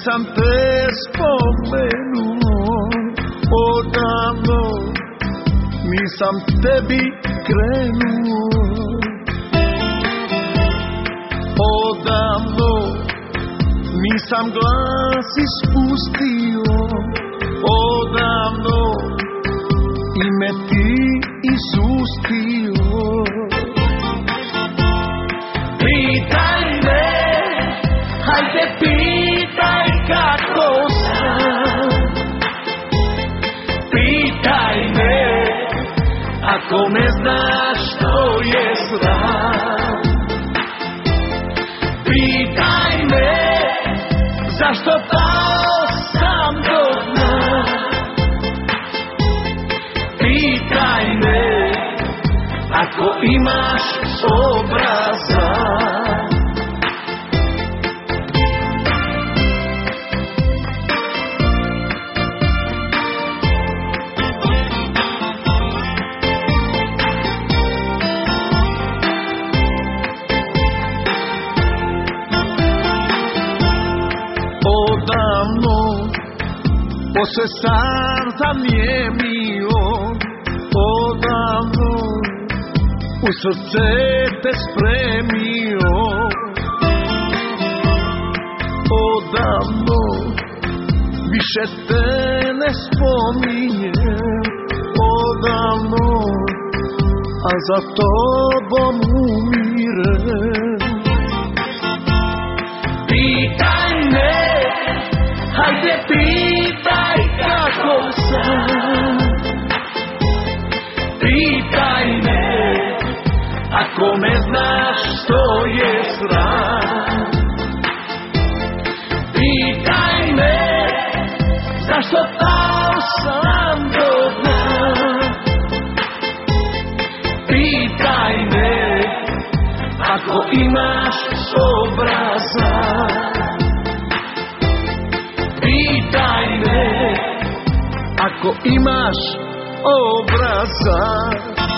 nisam te spomenuo, odavno nisam tebi krenuo, odavno nisam glas ispustio, odavno ime ti izustio. Pitaj me, hajde pitaj kako sam, pitaj me, ako ne znaš što je sram. Pitaj me, zašto pao sam do dna. Pitaj me, ako imaš obraza. Odavno posle starta njemio, odavno u srce te spremio, odavno više te ne spominjem, odavno, a za tobom umirem. Pitaj me, hajde pitaj kako sam, pitaj me, ako ne znaš što je sram. Pitaj me, zašto pao sam do dna. Pitaj me, ako imaš obraza. Pitaj me, ako imaš obraza.